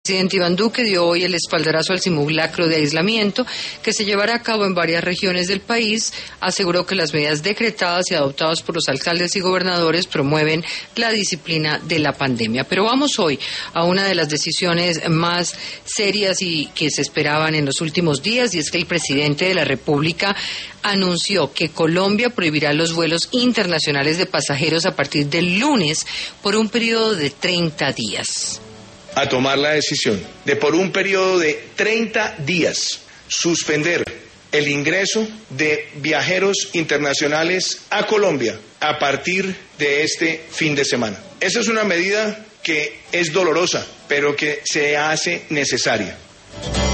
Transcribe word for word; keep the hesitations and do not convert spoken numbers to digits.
El presidente Iván Duque dio hoy el espaldarazo al simulacro de aislamiento que se llevará a cabo en varias regiones del país. Aseguró que las medidas decretadas y adoptadas por los alcaldes y gobernadores promueven la disciplina de la pandemia. Pero vamos hoy a una de las decisiones más serias y que se esperaban en los últimos días, y es que el presidente de la República anunció que Colombia prohibirá los vuelos internacionales de pasajeros a partir del lunes por un periodo de treinta días. A tomar la decisión de por un periodo de treinta días suspender el ingreso de viajeros internacionales a Colombia a partir de este fin de semana. Esa es una medida que es dolorosa, pero que se hace necesaria.